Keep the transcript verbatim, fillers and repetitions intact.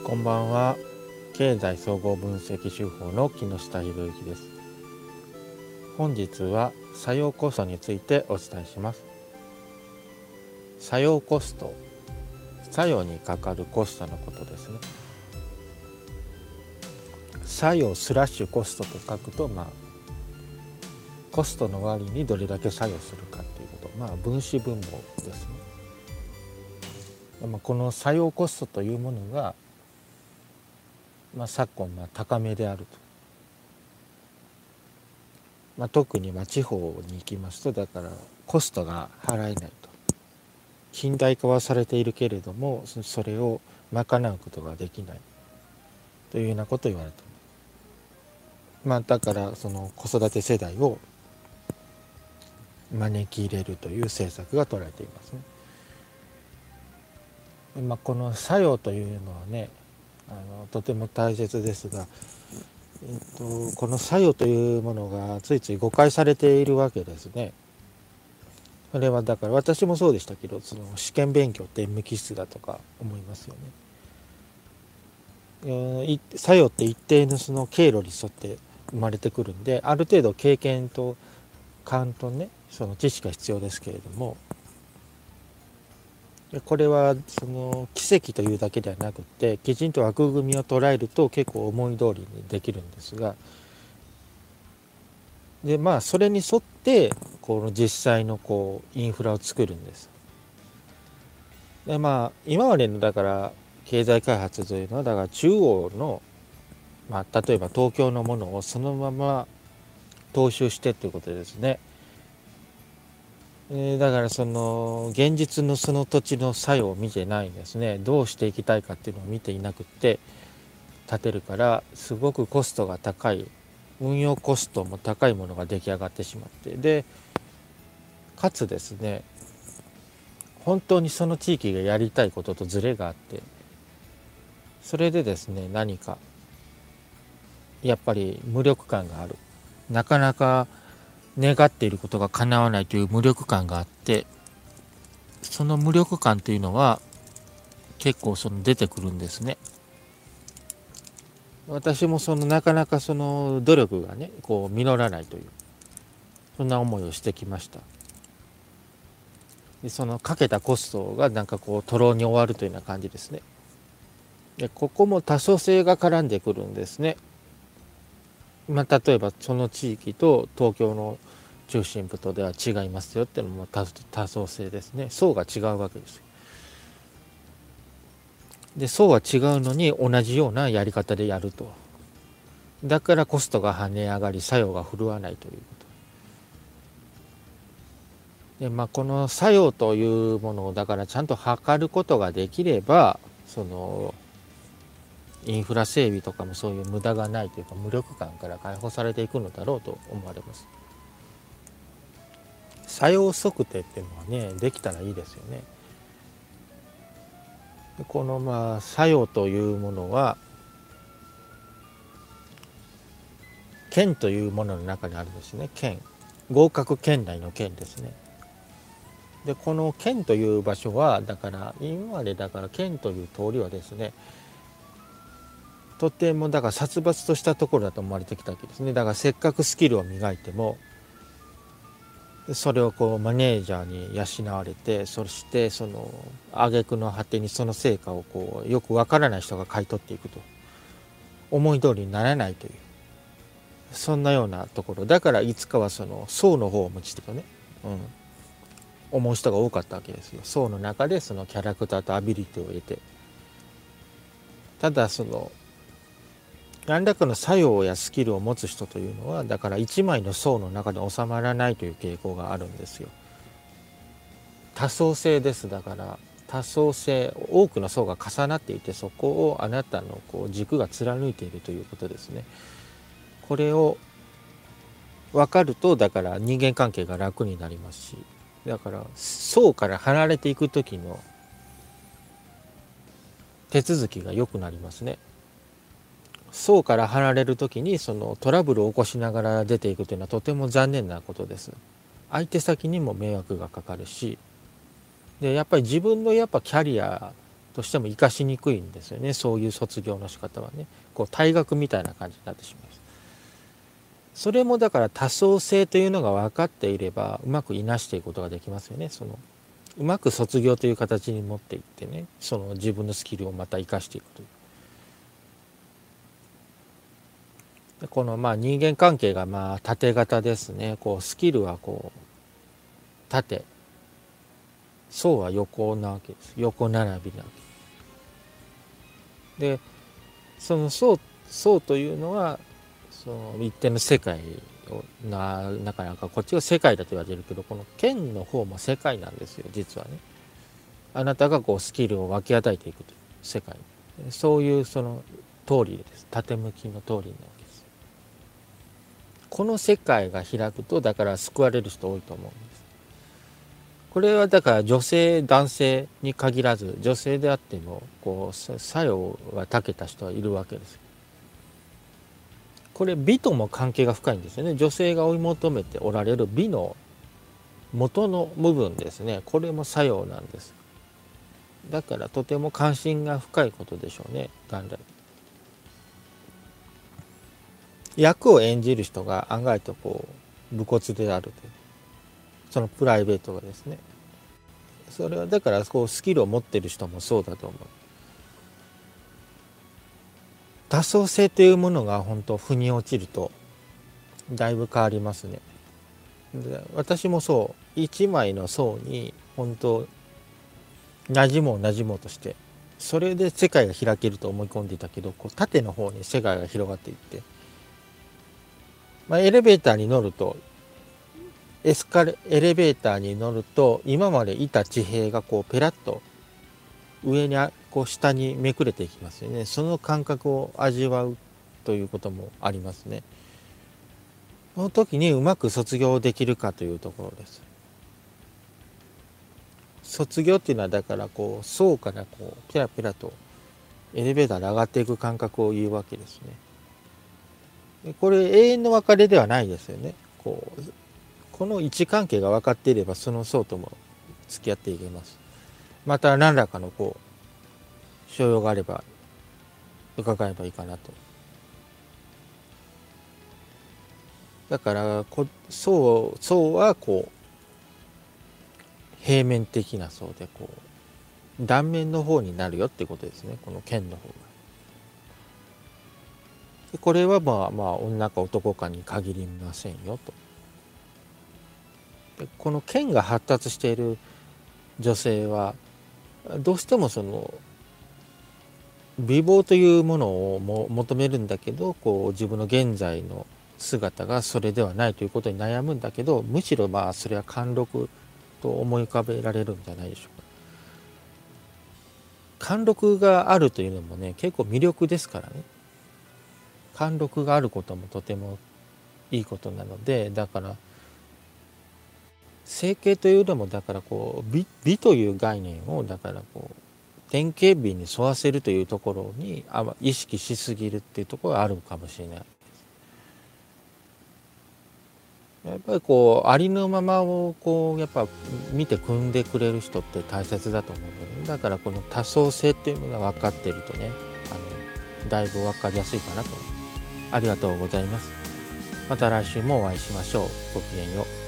こんばんは。経済総合分析手法の木下博之です。本日は作用コストについてお伝えします。作用コスト、作用にかかるコストのことですね。作用スラッシュコストと書くと、まあコストの割にどれだけ作用するかということ、まあ分子分母ですね。まあ、この作用コストというものが、まあ、昨今まあ高めであると。まあ、特にまあ地方に行きますと、だからコストが払えないと。近代化はされているけれども、それを賄うことができないというようなことを言われています。まあ、だからその子育て世代を招き入れるという政策が取られていますね。まあ、この作用というのはね、あのとても大切ですが、えっと、この作用というものがついつい誤解されているわけですね。それはだから私もそうでしたけど、その試験勉強って無機質だとか思いますよね。作用って一定のその経路に沿って生まれてくるんで、ある程度経験と勘とね、その知識が必要ですけれども、これはその奇跡というだけではなくて、きちんと枠組みを捉えると結構思い通りにできるんですが、でまあそれに沿ってこの実際のこうインフラを作るんです。でまあ今までのだから経済開発というのはだから中央の、まあ、例えば東京のものをそのまま踏襲してということですね。えー、だからその現実のその土地の作用を見てないんですね。どうしていきたいかっていうのを見ていなくって建てるから、すごくコストが高い、運用コストも高いものが出来上がってしまって、でかつですね、本当にその地域がやりたいこととズレがあって、それでですね、何かやっぱり無力感がある、なかなか願っていることが叶わないという無力感があって、その無力感というのは結構その出てくるんですね。私もそのなかなかその努力がねこう実らないという、そんな思いをしてきました。でそのかけたコストがなんかこう徒労に終わるというような感じですね。でここも多層性が絡んでくるんですね。まあ、例えばその地域と東京の中心部とでは違いますよっていうのも多多層性ですね。層が違うわけですよ。で層は違うのに同じようなやり方でやると。だからコストが跳ね上がり作用が振るわないということで、まあ、この作用というものをだからちゃんと測ることができれば、そのインフラ整備とかもそういう無駄がないというか無力感から解放されていくのだろうと思われます。作用測定っていうのはねできたらいいですよね。でこのまあ作用というものは圏というものの中にあるんですね。圏、合格圏内の圏ですね。でこの圏という場所はだから今までだから圏という通りはですね、とてもだから殺伐としたところだと思われてきたわけですね。だからせっかくスキルを磨いても、それをこうマネージャーに養われて、そしてその挙句の果てにその成果をこうよくわからない人が買い取っていくと、思い通りにならないという、そんなようなところだから、いつかはその層の方を持ちとかね、うん、思う人が多かったわけですよ。層の中でそのキャラクターとアビリティを得て、ただその何らかの作用やスキルを持つ人というのはだから一枚の層の中で収まらないという傾向があるんですよ。多層性です。だから多層性、多くの層が重なっていて、そこをあなたのこう軸が貫いているということですね。これを分かるとだから人間関係が楽になりますし、だから層から離れていく時の手続きが良くなりますね。層から離れる時にそのトラブルを起こしながら出ていくというのはとても残念なことです。相手先にも迷惑がかかるし、でやっぱり自分のやっぱキャリアどうしても生かしにくいんですよね、そういう卒業の仕方はね。こう退学みたいな感じになってしまいます。それもだから多層性というのが分かっていればうまくいなしていくことができますよね。そのうまく卒業という形に持っていってね、その自分のスキルをまた生かしていくという。このまあ人間関係がまあ縦型ですね。こうスキルはこう縦、層は横なわけです。横並びなわけで、その層層というのはその一定の世界をななかなかこっちが世界だと言われるけど、この剣の方も世界なんですよ、実はね。あなたがこうスキルを分け与えていくという世界、そういうその通りです。縦向きの通りなわけです。この世界が開くと、だから救われる人多いと思うんです。これはだから女性男性に限らず、女性であってもこう作用が長けた人はいるわけです。これ美とも関係が深いんですよね。女性が追い求めておられる美の元の部分ですね。これも作用なんです。だからとても関心が深いことでしょうね、元来。役を演じる人が案外とこう武骨であるという、そのプライベートがですね。それはだからこうスキルを持っている人もそうだと思う。多層性というものが本当腑に落ちるとだいぶ変わりますね。で私もそう一枚の層に本当馴染もう馴染もうとして、それで世界が開けると思い込んでいたけど、こう縦の方に世界が広がっていって、まあ、エレベーターに乗るとエスカレエレベーターに乗ると今までいた地平がこうペラッと上にこう下にめくれていきますよね。その感覚を味わうということもありますね。その時にうまく卒業できるかというところです。卒業っていうのはだからこう層からこうペラペラとエレベーターで上がっていく感覚を言うわけですね。でこれ永遠の別れではないですよね。こうこの位置関係が分かっていればその層とも付き合っていけます。また何らかのこう所用があれば伺えばいいかなと。だからこ層層はこう平面的な層でこう断面の方になるよっていうことですね、この剣の方が。でこれはまあまあ女か男かに限りませんよと。でこの剣が発達している女性はどうしてもその美貌というものをも求めるんだけど、こう自分の現在の姿がそれではないということに悩むんだけど、むしろまあそれは貫禄と思い浮かべられるんじゃないでしょうか。貫禄があるというのもね、結構魅力ですからね。貫禄があることもとてもいいことなので、だから整形というのもだからこう 美, 美という概念をだからこう典型美に沿わせるというところに意識しすぎるっていうところがあるかもしれない。やっぱりこうありのままをこうやっぱ見て汲んでくれる人って大切だと思うので、だからこの多層性っていうのが分かっているとね、あのだいぶ分かりやすいかなと思います。ありがとうございます。また来週もお会いしましょう。ごきげんよう。